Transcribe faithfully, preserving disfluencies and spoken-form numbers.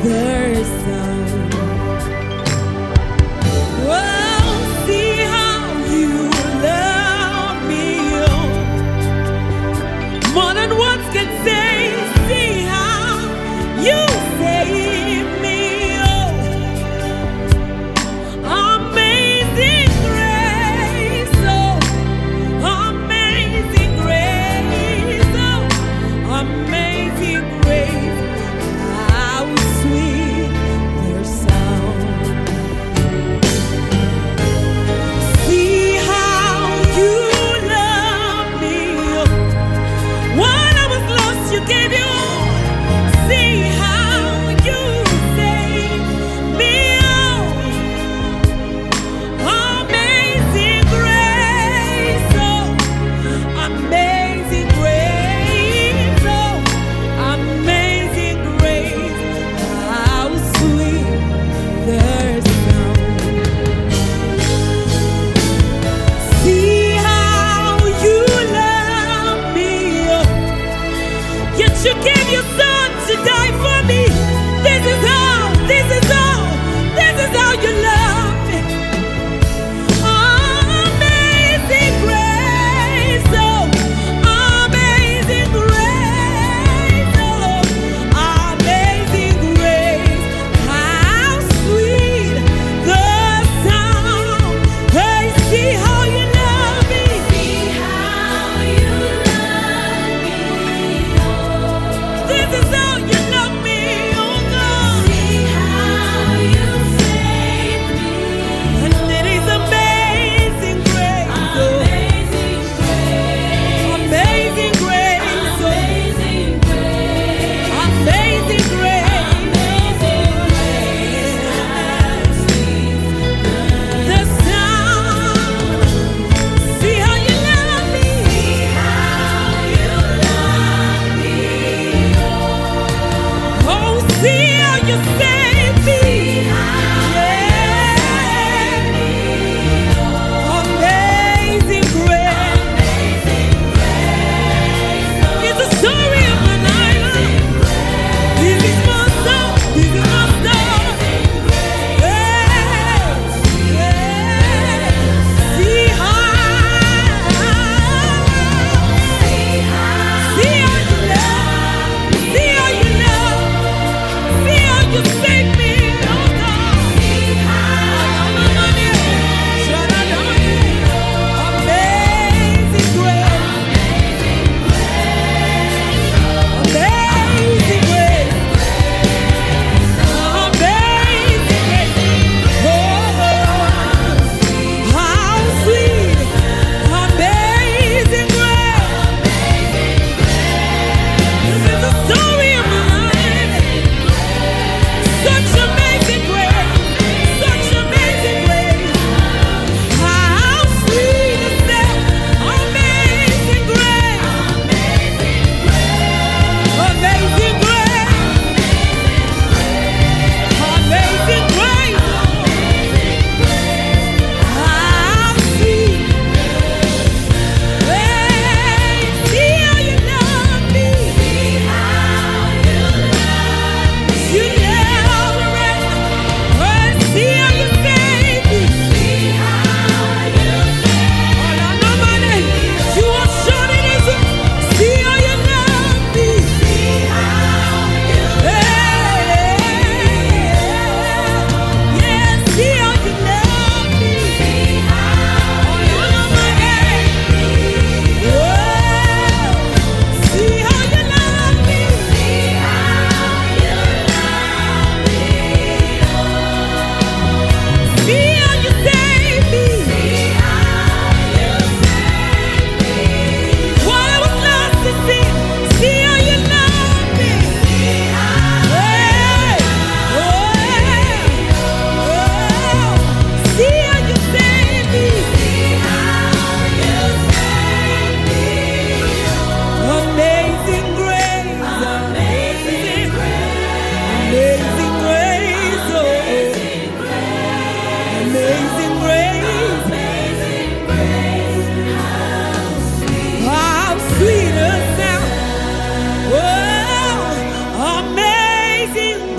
the sound. Oh, see how you love me, oh, more than words can say. See how you save me, oh, amazing grace, oh, amazing grace, oh, amazing grace. How sweet their sound. See how you love me, oh, when I was lost you gave your all. See how you saved me, oh, amazing grace, oh, amazing grace, oh, amazing grace. How sweet the sound. See how you love me, oh, yet you gave your son to die for me. This is how, this is how, this is how you love me. Amazing grace, oh, amazing grace, oh, amazing grace. How sweet the sound. Hey, see how you love me. See how you love me, oh. This is how you love me, oh God. See how you save me, and it is amazing grace, oh. Amazing grace, amazing grace, oh. Amazing grace, the sound. See how you love me. See how you love me, oh. Oh, see how you save me. Yeah. Amazing grace. It's the story of my life. This is my song. This is my song. Yeah. Yeah. See how, see how you love, see how you love, see how you save me, oh God. See how amazing grace, amazing grace, amazing grace. Oh, how sweet, amazing grace. This is the story of my life. Such amazing grace, such amazing grace. How sweet is that amazing grace, amazing grace, amazing grace. How sweet. Hey, see how you love me. See how you love me. You never rest. Oh, see how you save me. See how you save. Oh, no, no, money. You are sure it is. See how you love me. See how you love me. Yeah, see how you love me. See how you love me. Whoa, see how you love me. See how you love me. See how you save me. See how you save me. While I was lost to sin, see how you love me. See how hey, oh, oh, see how you save me. See how you save me. Amazing grace, amazing grace, amazing grace, oh, amazing grace, amazing grace. How sweet a sound. Oh, amazing